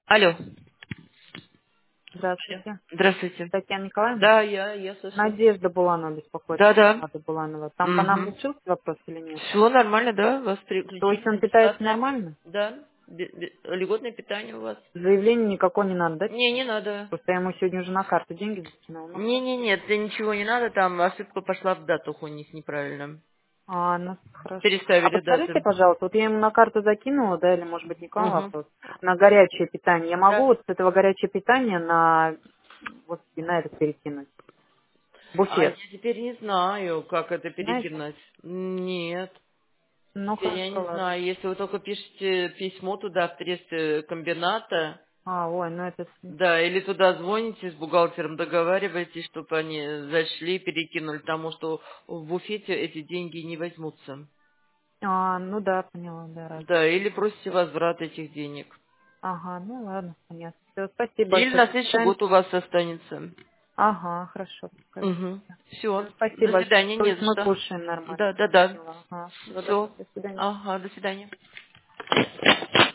Алло. Здравствуйте. Здравствуйте. Татьяна Николаевна? Да, я слышу. Надежда Буланова беспокоит. Да. Надо Буланова. Там по нам Угу. решился вопрос или нет? Все нормально, да? Вас То есть переключили он на питается бесплатное. нормально? Да. Льготное питание у вас. Заявление никакого не надо, да? Не надо. Просто я ему сегодня уже на карту деньги закинула. Ну, Нет, да ничего не надо, там ошибка пошла в дату у них неправильно. ну хорошо. А Переставили подскажите, дату. пожалуйста, вот я ему на карту закинула, да, или может быть не к вам Угу. вопрос, на горячее питание. Я могу Да. вот с этого горячего питания на вот на это перекинуть? А я Буфет. теперь не знаю, как это Знаете? перекинуть. Нет. Ну Теперь я хорошо, не ладно. знаю. Если вы только пишете письмо туда, в трест комбината, Ой, ну это... да, или туда звоните с бухгалтером, договариваетесь, чтобы они зашли, перекинули, потому что в буфете эти деньги не возьмутся. Ну да, поняла, да, раз. Да, или просите возврат этих денег. Ага, ну ладно, понятно. Все, спасибо Или большое. на До следующий свидания. год у вас останется. Ага, хорошо, скажу. Угу. Все. Всё, спасибо До большое. свидания, То не есть за мы что. кушаем нормально. Да. Поняла. Ага. Всего Все. доброго. До свидания. Ага, до свидания.